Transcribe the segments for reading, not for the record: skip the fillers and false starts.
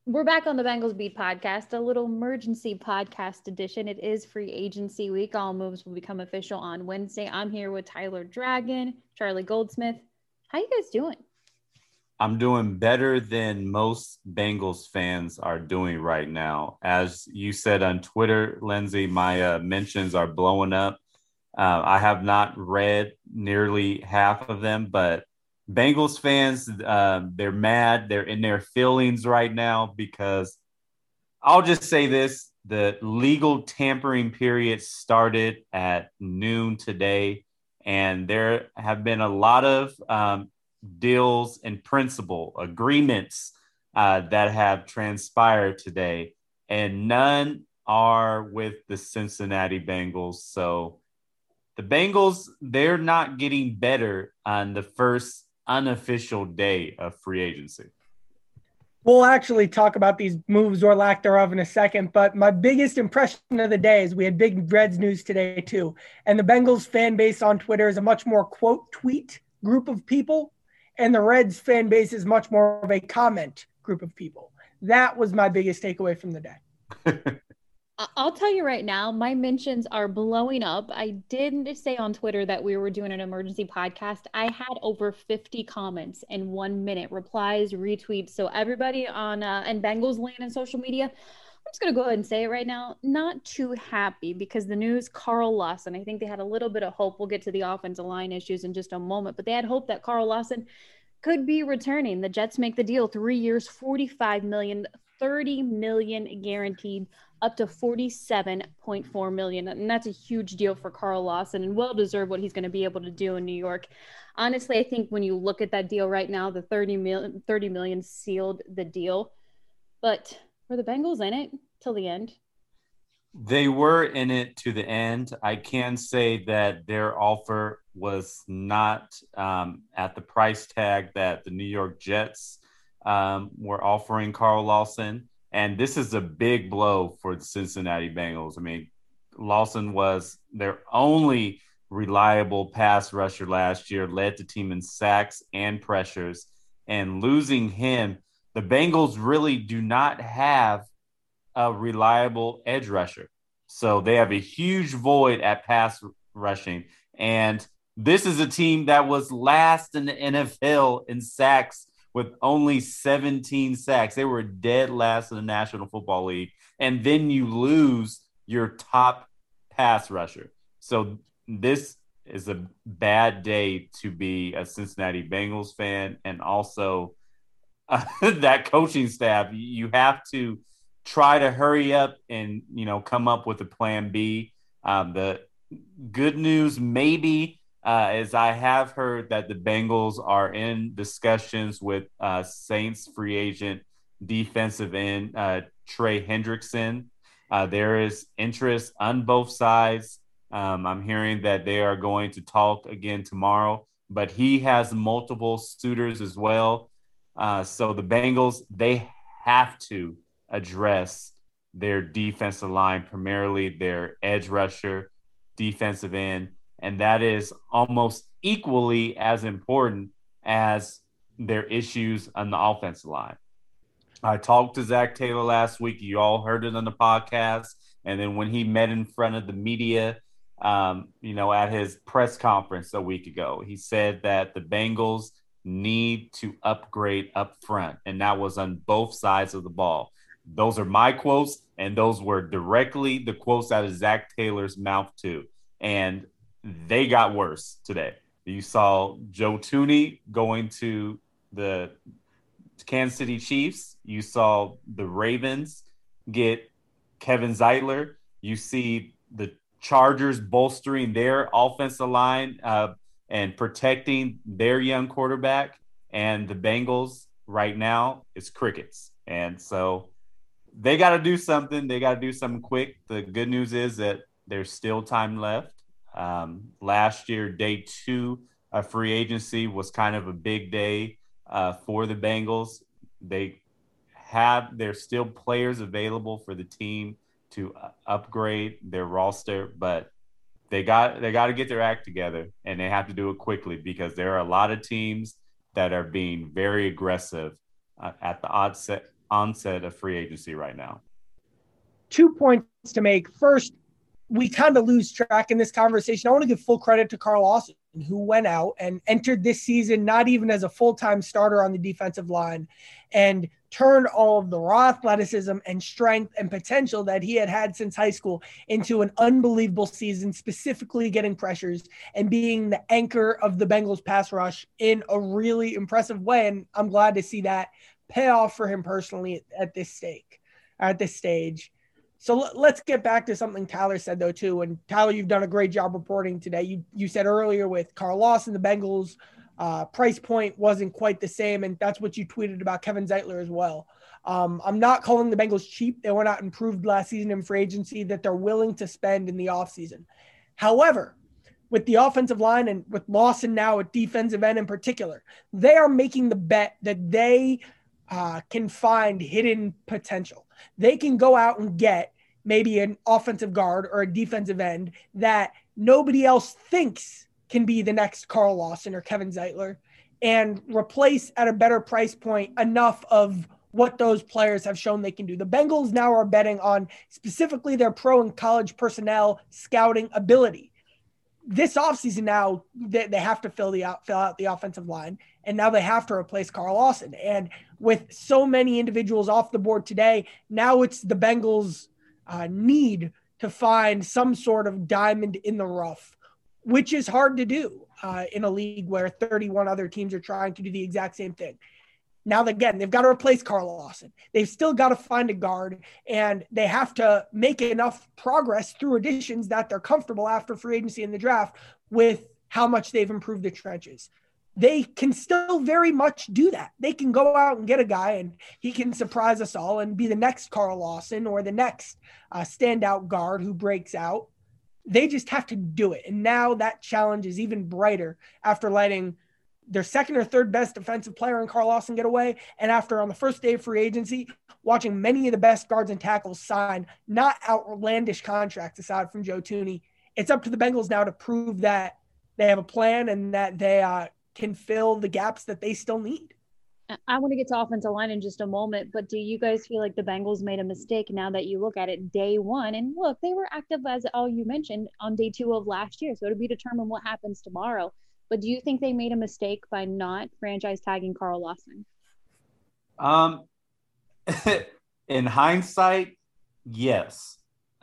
We're back on the Bengals Beat podcast, a little emergency podcast edition. It is free agency week. All moves will become official on Wednesday. I'm here with Tyler Dragon, Charlie Goldsmith. How you guys doing? I'm doing better than most Bengals fans are doing right now. As you said on Twitter, Lindsay, my mentions are blowing up. I have not read nearly half of them, but Bengals fans, they're mad. They're in their feelings right now because I'll just say this: the legal tampering period started at noon today, and there have been a lot of deals and principle agreements that have transpired today, and none are with the Cincinnati Bengals. So the Bengals, they're not getting better on the first unofficial day of free agency. We'll actually talk about these moves or lack thereof in a second, but my biggest impression of the day is we had big Reds news today too. And the Bengals fan base on Twitter is a much more quote tweet group of people, and the Reds fan base is much more of a comment group of people. That was my biggest takeaway from the day. I'll tell you right now, my mentions are blowing up. I did say on Twitter that we were doing an emergency podcast. I had over 50 comments in 1 minute, replies, retweets. So everybody on in Bengals land and social media, I'm just gonna go ahead and say it right now. Not too happy because the news, Carl Lawson. I think they had a little bit of hope. We'll get to the offensive line issues in just a moment, but they had hope that Carl Lawson could be returning. The Jets make the deal, 3 years, 45 million, 30 million guaranteed, up to 47.4 million. And that's a huge deal for Carl Lawson and well deserved what he's going to be able to do in New York. Honestly, I think when you look at that deal right now, the 30 million sealed the deal. But were the Bengals in it till the end? They were in it to the end. I can say that their offer was not at the price tag that the New York Jets were offering Carl Lawson. And this is a big blow for the Cincinnati Bengals. I mean, Lawson was their only reliable pass rusher last year, led the team in sacks and pressures. And losing him, the Bengals really do not have a reliable edge rusher. So they have a huge void at pass rushing. And this is a team that was last in the NFL in sacks with only 17 sacks. They were dead last in the National Football League. And then you lose your top pass rusher. So this is a bad day to be a Cincinnati Bengals fan. And also that coaching staff, you have to try to hurry up and come up with a plan B. The good news maybe is I have heard that the Bengals are in discussions with Saints free agent defensive end Trey Hendrickson. There is interest on both sides. I'm hearing that they are going to talk again tomorrow, but he has multiple suitors as well. So the Bengals, they have to address their defensive line, primarily their edge rusher, defensive end, and that is almost equally as important as their issues on the offensive line. I talked to Zach Taylor last week. You all heard it on the podcast. And then when he met in front of the media, at his press conference a week ago, he said that the Bengals need to upgrade up front. And that was on both sides of the ball. Those are my quotes, and those were directly the quotes out of Zach Taylor's mouth, too. And they got worse today. You saw Joe Thuney going to the Kansas City Chiefs. You saw the Ravens get Kevin Zeitler. You see the Chargers bolstering their offensive line and protecting their young quarterback. And the Bengals right now is crickets. And so they got to do something. They got to do something quick. The good news is that there's still time left. Last year, day 2 of free agency was kind of a big day for the Bengals. There's still players available for the team to upgrade their roster, but they got to get their act together, and they have to do it quickly because there are a lot of teams that are being very aggressive at the onset of free agency right now. 2 points to make. First, we kind of lose track in this conversation. I want to give full credit to Carl Lawson, who went out and entered this season not even as a full-time starter on the defensive line and turned all of the raw athleticism and strength and potential that he had since high school into an unbelievable season, specifically getting pressures and being the anchor of the Bengals pass rush in a really impressive way. And I'm glad to see that pay off for him personally at this stage. So let's get back to something Tyler said, though, too. And Tyler, you've done a great job reporting today. You said earlier with Carl Lawson, the Bengals price point wasn't quite the same. And that's what you tweeted about Kevin Zeitler as well. I'm not calling the Bengals cheap. They were not improved last season in free agency that they're willing to spend in the offseason. However, with the offensive line and with Lawson now at defensive end in particular, they are making the bet that they can find hidden potential. They can go out and get maybe an offensive guard or a defensive end that nobody else thinks can be the next Carl Lawson or Kevin Zeitler, and replace at a better price point enough of what those players have shown they can do. The Bengals now are betting on specifically their pro and college personnel scouting ability. This offseason now, they have to fill out the offensive line, and now they have to replace Carl Lawson. And with so many individuals off the board today, now it's the Bengals' need to find some sort of diamond in the rough, which is hard to do in a league where 31 other teams are trying to do the exact same thing. Now, again, they've got to replace Carl Lawson. They've still got to find a guard, and they have to make enough progress through additions that they're comfortable after free agency and the draft with how much they've improved the trenches. They can still very much do that. They can go out and get a guy, and he can surprise us all and be the next Carl Lawson or the next standout guard who breaks out. They just have to do it. And now that challenge is even brighter after letting their second or third best defensive player in Carl Lawson get away. And after, on the first day of free agency, watching many of the best guards and tackles sign not outlandish contracts aside from Joe Thuney. It's up to the Bengals now to prove that they have a plan and that they can fill the gaps that they still need. I want to get to offensive line in just a moment, but do you guys feel like the Bengals made a mistake now that you look at it day one? And look, they were active, as all you mentioned, on day 2 of last year. So it'll be determined what happens tomorrow. But do you think they made a mistake by not franchise tagging Carl Lawson? In hindsight, yes.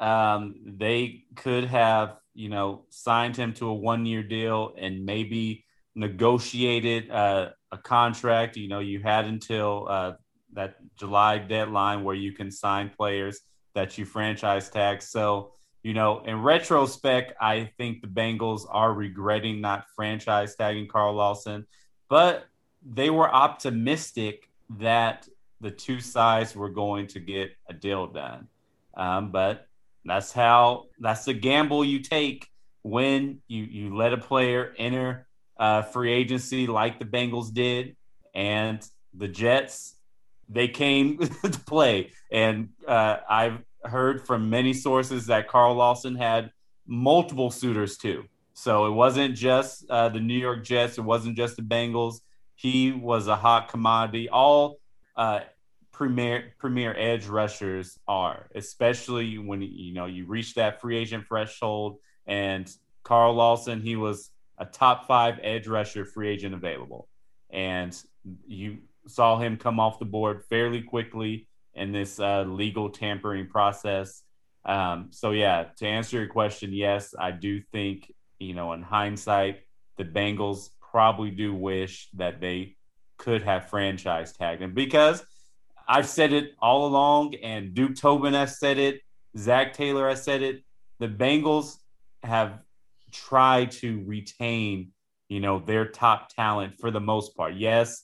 They could have, signed him to a 1-year deal and maybe negotiated a contract. You had until that July deadline where you can sign players that you franchise tag. So, in retrospect, I think the Bengals are regretting not franchise tagging Carl Lawson, but they were optimistic that the two sides were going to get a deal done. But that's the gamble you take when you let a player enter free agency like the Bengals did, and the Jets, they came to play. And I've heard from many sources that Carl Lawson had multiple suitors too. So it wasn't just the New York Jets. It wasn't just the Bengals. He was a hot commodity. All premier edge rushers are, especially when you reach that free agent threshold. And Carl Lawson, he was a top 5 edge rusher free agent available, and you saw him come off the board fairly quickly in this legal tampering process. So yeah, to answer your question, yes, I do think, in hindsight, the Bengals probably do wish that they could have franchise tagged him, because I've said it all along, and Duke Tobin has said it, Zach Taylor has said it, the Bengals have tried to retain, their top talent for the most part. Yes,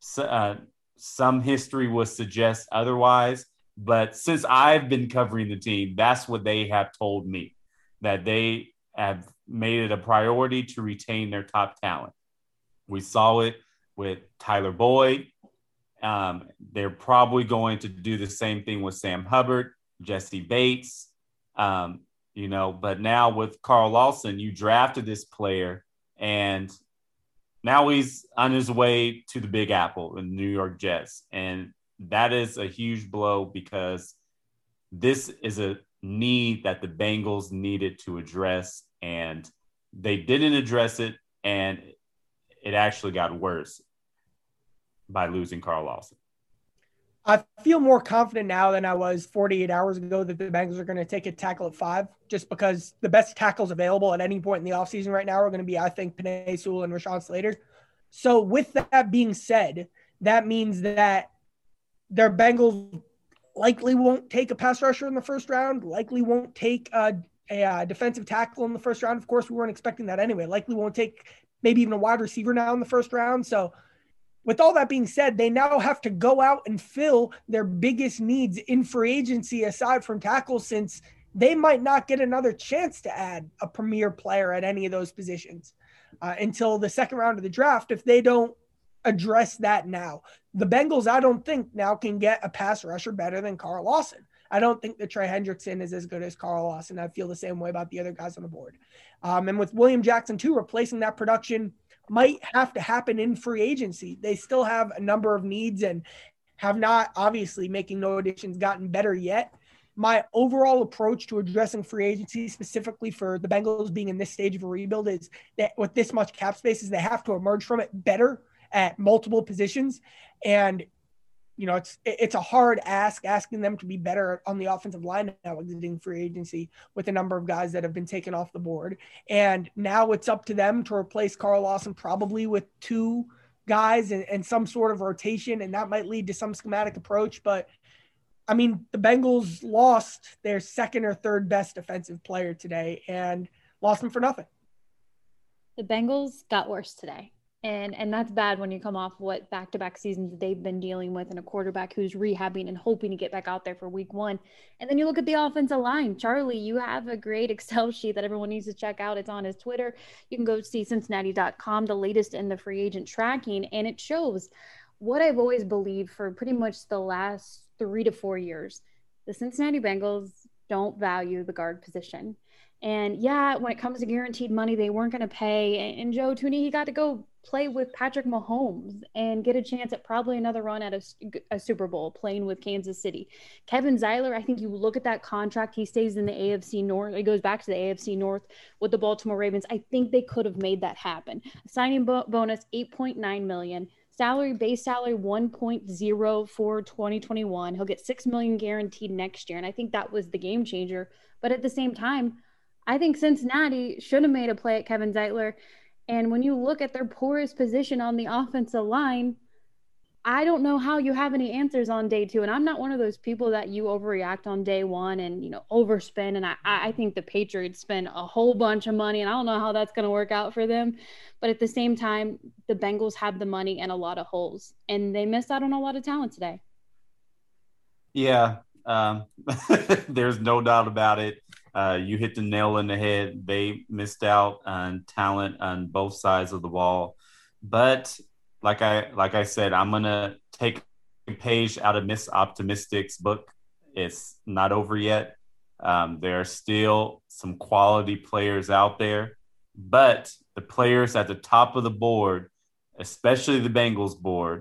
some history would suggest otherwise, but since I've been covering the team, that's what they have told me, that they have made it a priority to retain their top talent. We saw it with Tyler Boyd. They're probably going to do the same thing with Sam Hubbard, Jesse Bates, but now with Carl Lawson, you drafted this player, and now he's on his way to the Big Apple, the New York Jets. And that is a huge blow because this is a need that the Bengals needed to address, and they didn't address it, and it actually got worse by losing Carl Lawson. I feel more confident now than I was 48 hours ago that the Bengals are going to take a tackle at 5, just because the best tackles available at any point in the offseason right now are going to be, I think, Penei Sewell and Rashawn Slater. So with that being said, that means that their Bengals likely won't take a pass rusher in the first round, likely won't take a defensive tackle in the first round. Of course, we weren't expecting that anyway. Likely won't take maybe even a wide receiver now in the first round. So with all that being said, they now have to go out and fill their biggest needs in free agency aside from tackles, since they might not get another chance to add a premier player at any of those positions until the second round of the draft if they don't address that now. The Bengals, I don't think, now can get a pass rusher better than Carl Lawson. I don't think that Trey Hendrickson is as good as Carl Lawson. I feel the same way about the other guys on the board. And with William Jackson, too, replacing that production might have to happen in free agency. They still have a number of needs and have not, obviously, making no additions, gotten better yet. My overall approach to addressing free agency, specifically for the Bengals being in this stage of a rebuild, is that with this much cap space, is they have to emerge from it better at multiple positions. And, you know, it's a hard ask asking them to be better on the offensive line now exiting free agency with a number of guys that have been taken off the board. And now it's up to them to replace Carl Lawson probably with 2 guys and some sort of rotation. And that might lead to some schematic approach. But I mean, the Bengals lost their second or third best defensive player today and lost him for nothing. The Bengals got worse today. And that's bad when you come off what back-to-back seasons they've been dealing with, and a quarterback who's rehabbing and hoping to get back out there for week 1. And then you look at the offensive line. Charlie, you have a great Excel sheet that everyone needs to check out. It's on his Twitter. You can go see Cincinnati.com, the latest in the free agent tracking, and it shows what I've always believed for pretty much the last 3 to 4 years. The Cincinnati Bengals don't value the guard position. And yeah, when it comes to guaranteed money, they weren't going to pay. And Joe Thuney, he got to go play with Patrick Mahomes and get a chance at probably another run at a Super Bowl playing with Kansas City. Kevin Zeiler, I think you look at that contract, he stays in the AFC North. He goes back to the AFC North with the Baltimore Ravens. I think they could have made that happen. Signing bonus, $8.9 million. Base salary 1.0 for 2021. He'll get $6 million guaranteed next year. And I think that was the game changer. But at the same time, I think Cincinnati should have made a play at Kevin Zeitler. And when you look at their poorest position on the offensive line, I don't know how you have any answers on day 2. And I'm not one of those people that you overreact on day 1 and, you know, overspend. And I think the Patriots spend a whole bunch of money, and I don't know how that's going to work out for them. But at the same time, the Bengals have the money and a lot of holes, and they missed out on a lot of talent today. Yeah, there's no doubt about it. You hit the nail in the head. They missed out on talent on both sides of the ball. But like I said, I'm gonna take a page out of Miss Optimistic's book. It's not over yet. There are still some quality players out there, but the players at the top of the board, especially the Bengals board,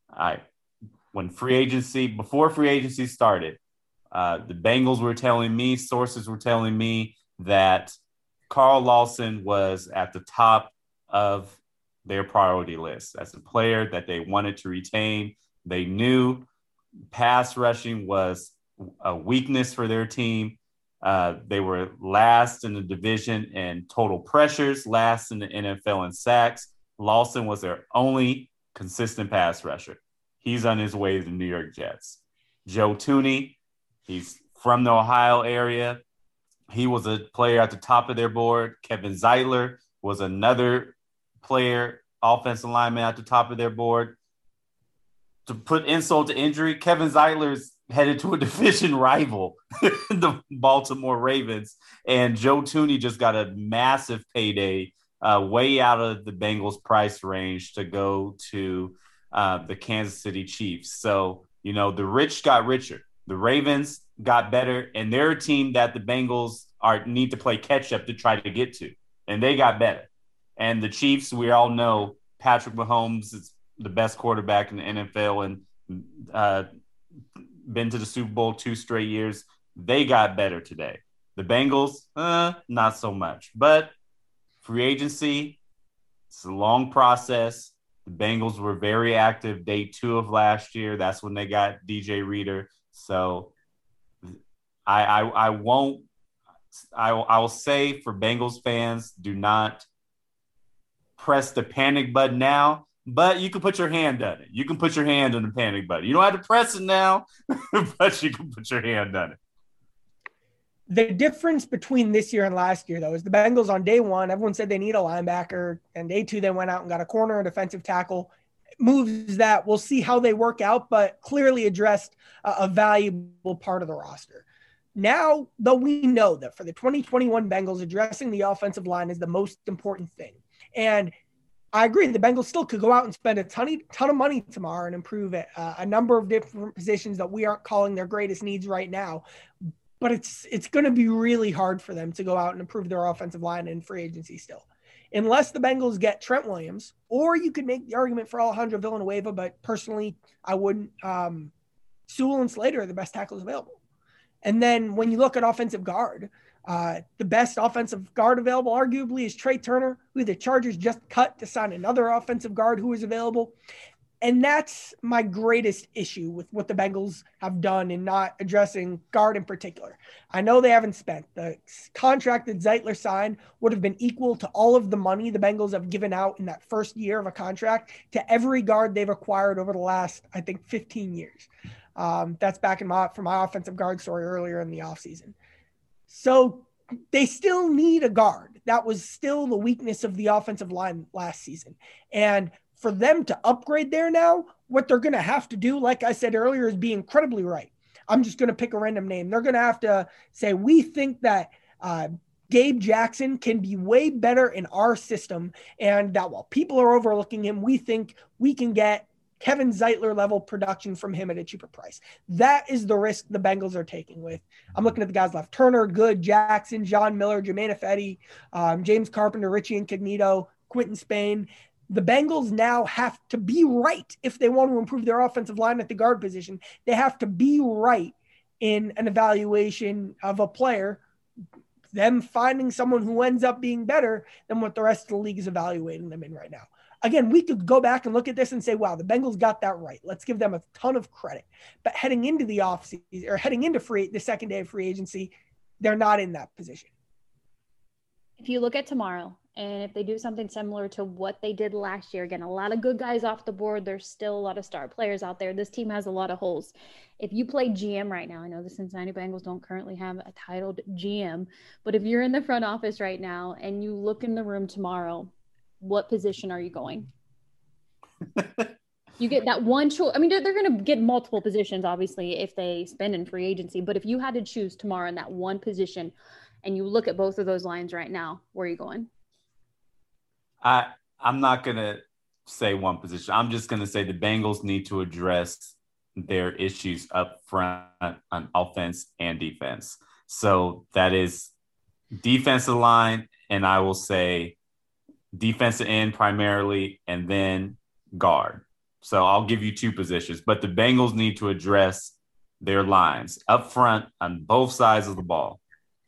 before free agency started, the Bengals were telling me, sources were telling me that Carl Lawson was at the top of their priority list as a player that they wanted to retain. They knew pass rushing was a weakness for their team. They were last in the division in total pressures, last in the NFL in sacks. Lawson was their only consistent pass rusher. He's on his way to the New York Jets. Joe Thuney, he's from the Ohio area. He was a player at the top of their board. Kevin Zeitler was another player, offensive lineman at the top of their board. To put insult to injury, Kevin Zeitler's headed to a division rival, the Baltimore Ravens. And Joe Thuney just got a massive payday, way out of the Bengals price range to go to the Kansas City Chiefs. So, you know, the rich got richer. The Ravens got better, and they're a team that the Bengals need to play catch up to try to get to, and they got better. And the Chiefs, we all know Patrick Mahomes is the best quarterback in the NFL, and been to the Super Bowl 2 straight years. They got better today. The Bengals, not so much. But free agency, it's a long process. The Bengals were very active day 2 of last year. That's when they got DJ Reader. So I won't. I will say for Bengals fans, do not press the panic button now. But you can put your hand on it. You can put your hand on the panic button. You don't have to press it now, but you can put your hand on it. The difference between this year and last year, though, is the Bengals on day 1, everyone said they need a linebacker. And day 2, they went out and got a corner, a defensive tackle. Moves that we'll see how they work out, but clearly addressed a valuable part of the roster. Now, though, we know that for the 2021 Bengals, addressing the offensive line is the most important thing. And I agree, the Bengals still could go out and spend a ton of money tomorrow and improve it, a number of different positions that we aren't calling their greatest needs right now. But it's going to be really hard for them to go out and improve their offensive line in free agency still. Unless the Bengals get Trent Williams, or you could make the argument for Alejandro Villanueva, but personally, I wouldn't. Sewell and Slater are the best tackles available. And then when you look at offensive guard, the best offensive guard available arguably is Trey Turner, who the Chargers just cut to sign another offensive guard who is available. And that's my greatest issue with what the Bengals have done in not addressing guard in particular. I know they haven't spent. The contract that Zeitler signed would have been equal to all of the money the Bengals have given out in that first year of a contract to every guard they've acquired over the last, I think, 15 years. That's back from my offensive guard story earlier in the offseason. So they still need a guard. That was still the weakness of the offensive line last season. And for them to upgrade there now, what they're going to have to do, like I said earlier, is be incredibly right. I'm just going to pick a random name. They're going to have to say, we think that Gabe Jackson can be way better in our system, and that while people are overlooking him, we think we can get Kevin Zeitler level production from him at a cheaper price. That is the risk the Bengals are taking with. I'm looking at the guys left. Turner, Good, Jackson, John Miller, Jermaine Ifedi, James Carpenter, Richie Incognito, Quentin Spain. The Bengals now have to be right if they want to improve their offensive line at the guard position. They have to be right in an evaluation of a player, them finding someone who ends up being better than what the rest of the league is evaluating them in right now. Again, we could go back and look at this and say, wow, the Bengals got that right. Let's give them a ton of credit. But heading into the offseason or heading into the second day of free agency, they're not in that position. If you look at tomorrow, and if they do something similar to what they did last year, again, a lot of good guys off the board. There's still a lot of star players out there. This team has a lot of holes. If you play GM right now, I know the Cincinnati Bengals don't currently have a titled GM, but if you're in the front office right now and you look in the room tomorrow, what position are you going? You get that one choice. I mean, they're going to get multiple positions, obviously, if they spend in free agency. But if you had to choose tomorrow in that one position and you look at both of those lines right now, where are you going? I'm not going to say one position. I'm just going to say the Bengals need to address their issues up front on offense and defense. So that is defensive line, and I will say defensive end primarily, and then guard. So I'll give you two positions, but the Bengals need to address their lines up front on both sides of the ball.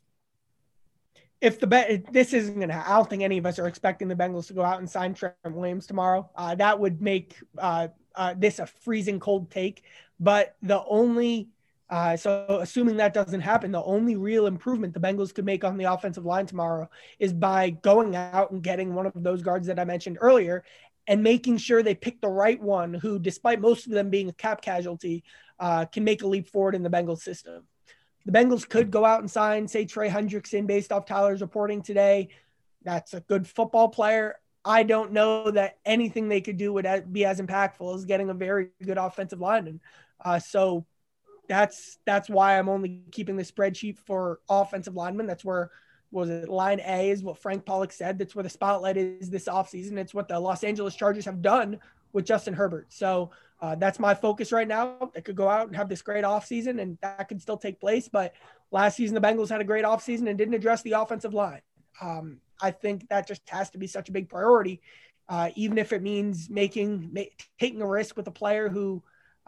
If this isn't going to, I don't think any of us are expecting the Bengals to go out and sign Trent Williams tomorrow. That would make this a freezing cold take. But the only, so assuming that doesn't happen, the only real improvement the Bengals could make on the offensive line tomorrow is by going out and getting one of those guards that I mentioned earlier and making sure they pick the right one who, despite most of them being a cap casualty, can make a leap forward in the Bengals system. The Bengals could go out and sign, say, Trey Hendrickson based off Tyler's reporting today. That's a good football player. I don't know that anything they could do would be as impactful as getting a very good offensive lineman. So that's why I'm only keeping the spreadsheet for offensive linemen. That's where, line A is what Frank Pollock said. That's where the spotlight is this offseason. It's what the Los Angeles Chargers have done with Justin Herbert. So that's my focus right now. They could go out and have this great offseason, and that could still take place. But last season, the Bengals had a great offseason and didn't address the offensive line. I think that just has to be such a big priority, even if it means taking a risk with a player who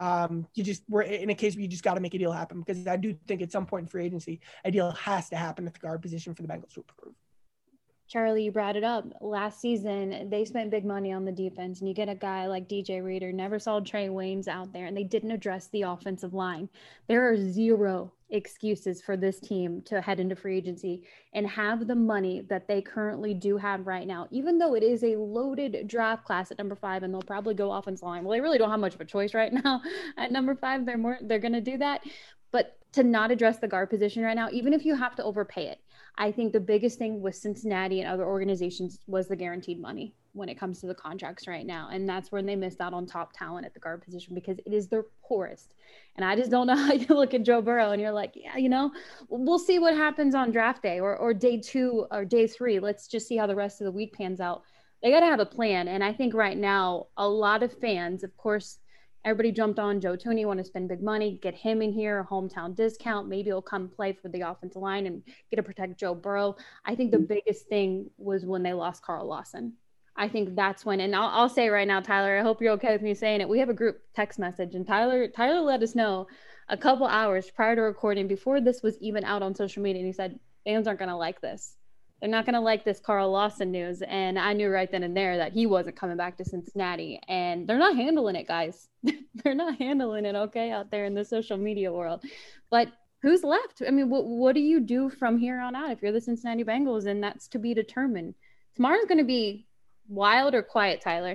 We're in a case where you just got to make a deal happen, because I do think at some point in free agency, a deal has to happen at the guard position for the Bengals to improve. Charlie, you brought it up. Last season, they spent big money on the defense, and you get a guy like DJ Reader, never saw Trey Waynes out there, and they didn't address the offensive line. There are zero excuses for this team to head into free agency and have the money that they currently do have right now, even though it is a loaded draft class at number 5, and they'll probably go offensive line. Well, they really don't have much of a choice right now at number 5. They're going to do that. But to not address the guard position right now, even if you have to overpay it, I think the biggest thing with Cincinnati and other organizations was the guaranteed money when it comes to the contracts right now. And that's when they missed out on top talent at the guard position, because it is their poorest. And I just don't know how you look at Joe Burrow and you're like, yeah, we'll see what happens on draft day or day 2 or day 3. Let's just see how the rest of the week pans out. They got to have a plan. And I think right now, a lot of fans, of course, everybody jumped on Joe Thuney, want to spend big money, get him in here, a hometown discount. Maybe he'll come play for the offensive line and get to protect Joe Burrow. I think the biggest thing was when they lost Carl Lawson. I think that's when, and I'll say right now, Tyler, I hope you're okay with me saying it. We have a group text message, and Tyler let us know a couple hours prior to recording, before this was even out on social media, and he said, fans aren't going to like this. They're not going to like this Carl Lawson news. And I knew right then and there that he wasn't coming back to Cincinnati. And they're not handling it, guys. They're not handling it okay out there in the social media world. But who's left? I mean, what do you do from here on out if you're the Cincinnati Bengals? And that's to be determined. Tomorrow's going to be wild or quiet, Tyler?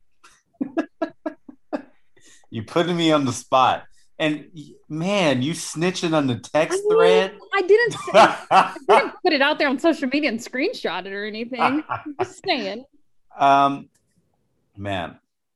You're putting me on the spot. And man, you snitching on the text thread? I didn't put it out there on social media and screenshot it or anything. I'm just saying. Man,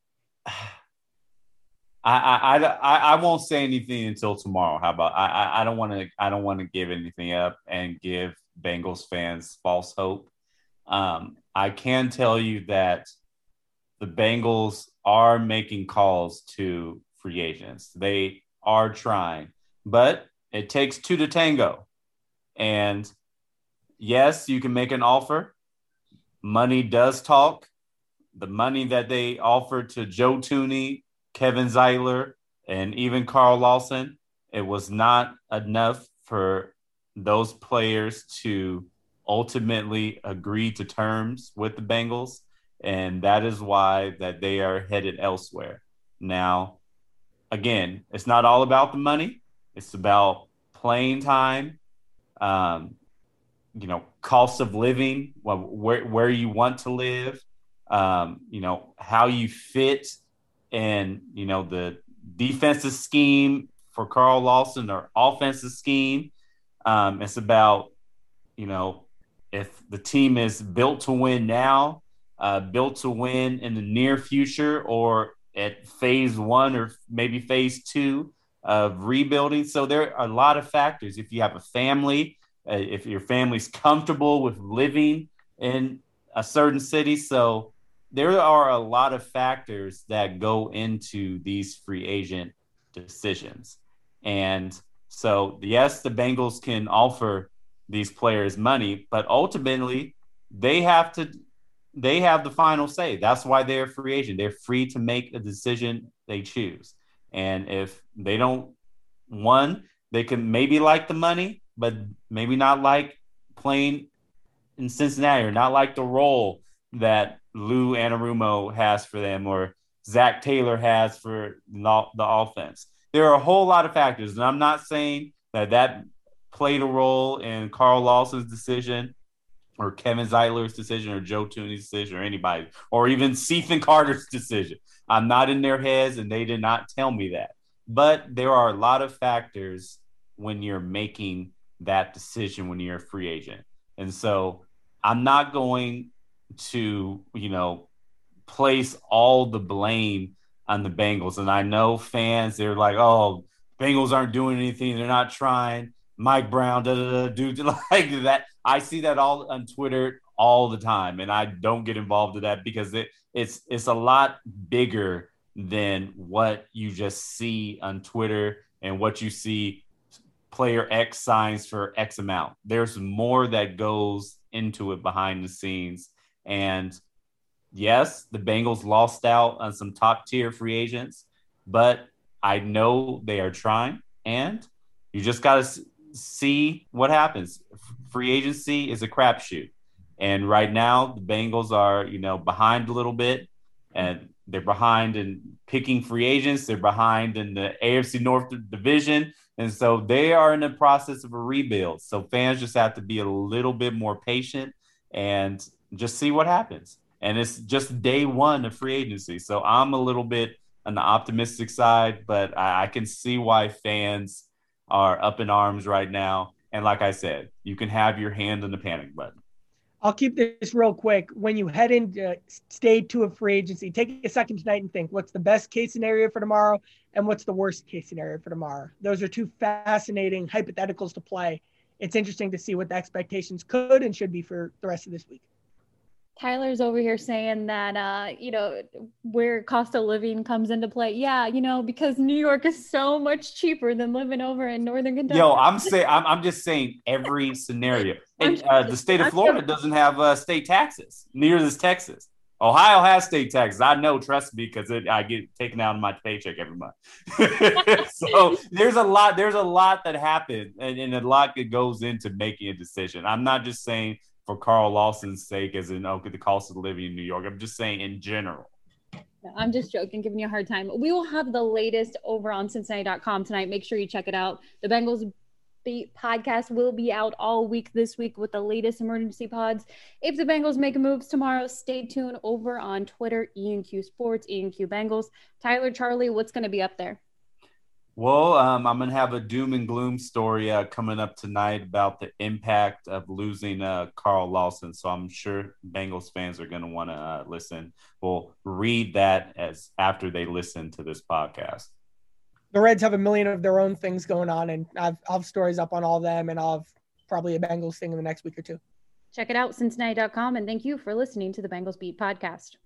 I won't say anything until tomorrow. How about I don't want to give anything up and give Bengals fans false hope. I can tell you that the Bengals are making calls to free agents. They are trying, but it takes 2 to tango. And yes, you can make an offer. Money does talk. The money that they offered to Joe Thuney, Kevin Zeitler, and even Carl Lawson, it was not enough for those players to ultimately agree to terms with the Bengals. And that is why that they are headed elsewhere. Now, again, it's not all about the money. It's about playing time, cost of living, where you want to live, how you fit in, the defensive scheme for Carl Lawson or offensive scheme. It's about, if the team is built to win now, built to win in the near future, or at phase 1 or maybe phase 2 of rebuilding. So there are a lot of factors. If you have a family, if your family's comfortable with living in a certain city. So there are a lot of factors that go into these free agent decisions. And so, yes, the Bengals can offer these players money, but ultimately they have the final say. That's why they're a free agent. They're free to make a decision they choose. And if they don't, they can maybe like the money, but maybe not like playing in Cincinnati, or not like the role that Lou Anarumo has for them, or Zach Taylor has for the offense. There are a whole lot of factors, and I'm not saying that played a role in Carl Lawson's decision, or Kevin Zeitler's decision, or Joe Thuney's decision, or anybody, or even Ethan Carter's decision. I'm not in their heads, and they did not tell me that. But there are a lot of factors when you're making that decision when you're a free agent. And so I'm not going to, place all the blame on the Bengals. And I know fans, they're like, oh, Bengals aren't doing anything. They're not trying. Mike Brown, dude, like that. I see that all on Twitter all the time, and I don't get involved in that because it's a lot bigger than what you just see on Twitter and what you see player X signs for X amount. There's more that goes into it behind the scenes. And yes, the Bengals lost out on some top tier free agents, but I know they are trying, and you just got to see what happens. Free agency is a crapshoot. And right now, the Bengals are, behind a little bit, and they're behind in picking free agents. They're behind in the AFC North division. And so they are in the process of a rebuild. So fans just have to be a little bit more patient and just see what happens. And it's just day one of free agency. So I'm a little bit on the optimistic side, but I can see why fans are up in arms right now. And like I said, you can have your hand on the panic button. I'll keep this real quick. When you head into stage 2 of free agency, take a second tonight and think, what's the best case scenario for tomorrow and what's the worst case scenario for tomorrow? Those are two fascinating hypotheticals to play. It's interesting to see what the expectations could and should be for the rest of this week. Tyler's over here saying that, where cost of living comes into play. Yeah, because New York is so much cheaper than living over in Northern Kentucky. Yo, I'm just saying every scenario. And the state of Florida doesn't have state taxes. Neither does Texas. Ohio has state taxes. I know, trust me, because I get taken out of my paycheck every month. So there's a lot that happens, and a lot that goes into making a decision. I'm not just saying for Carl Lawson's sake, as in, the cost of living in New York. I'm just saying in general. I'm just joking, giving you a hard time. We will have the latest over on Cincinnati.com tonight. Make sure you check it out. The Bengals Beat podcast will be out all week this week with the latest emergency pods. If the Bengals make moves tomorrow, stay tuned over on Twitter, ENQ Sports, ENQ Bengals. Tyler, Charlie, what's going to be up there? Well, I'm going to have a doom and gloom story coming up tonight about the impact of losing Carl Lawson. So I'm sure Bengals fans are going to want to listen. We'll read that as after they listen to this podcast. The Reds have a million of their own things going on, and I'll have stories up on all of them, and I'll have probably a Bengals thing in the next week or two. Check it out, Cincinnati.com, and thank you for listening to the Bengals Beat podcast.